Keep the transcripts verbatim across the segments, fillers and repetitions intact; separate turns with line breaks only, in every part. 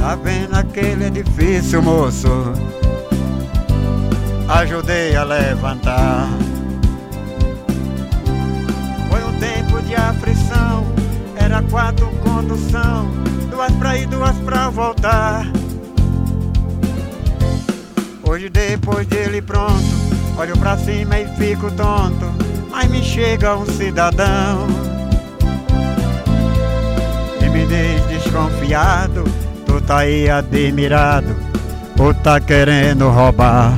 Tá vendo aquele edifício, moço? Ajudei a levantar. Foi um tempo de aflição, era quatro condução, duas pra ir, duas pra voltar. Hoje depois dele pronto, olho pra cima e fico tonto, mas me chega um cidadão e me diz desconfiado: tu tá aí admirado ou tá querendo roubar?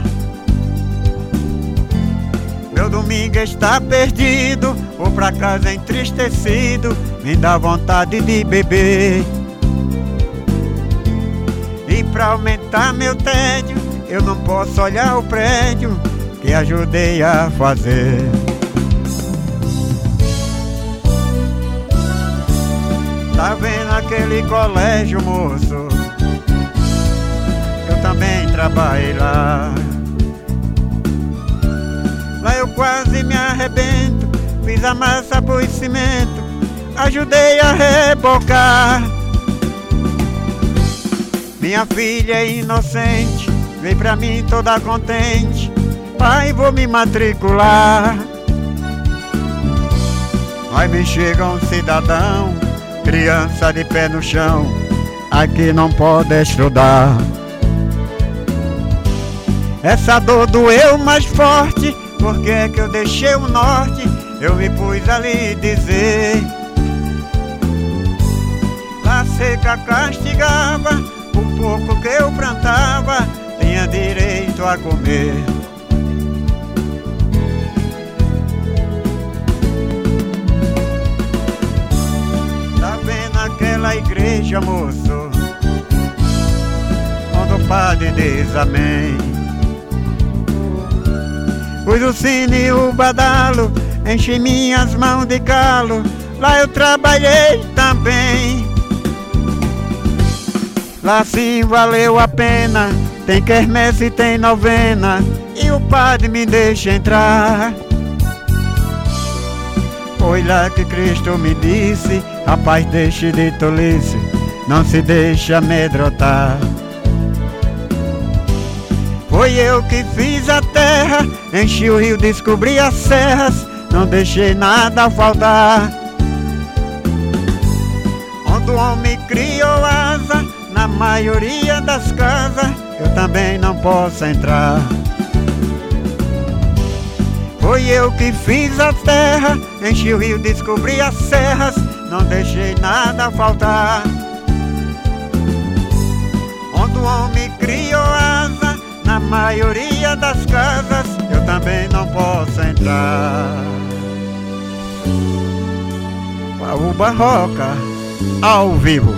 Meu domingo está perdido, vou pra casa entristecido, me dá vontade de beber. E pra aumentar meu tédio, eu não posso olhar o prédio que ajudei a fazer. Tá vendo aquele colégio, moço? Eu também trabalhei lá. Lá eu quase me arrebento, fiz a massa pro cimento, ajudei a rebocar. Minha filha é inocente, veio pra mim toda contente: pai, vou me matricular. Mas me chega um cidadão, criança de pé no chão, aqui não pode estudar. Essa dor doeu mais forte, porque é que eu deixei o norte, eu me pus ali dizer. A seca castigava, o pouco que eu plantava, tinha direito a comer. Tá vendo aquela igreja, moço, quando o padre diz amém? Pus o sino e o badalo, enchi minhas mãos de calo, lá eu trabalhei também. Lá sim valeu a pena, tem quermesse e tem novena, e o padre me deixa entrar. Foi lá que Cristo me disse: rapaz, deixe de tolice, não se deixe amedrontar. Foi eu que fiz a terra, enchi o rio, descobri as serras, não deixei nada faltar. Onde o homem criou asa, na maioria das casas, eu também não posso entrar. Foi eu que fiz a terra, enchi o rio, descobri as serras, não deixei nada faltar. Onde o homem criou asa, na maioria das casas, eu também não posso entrar. Paul Barroca, ao vivo.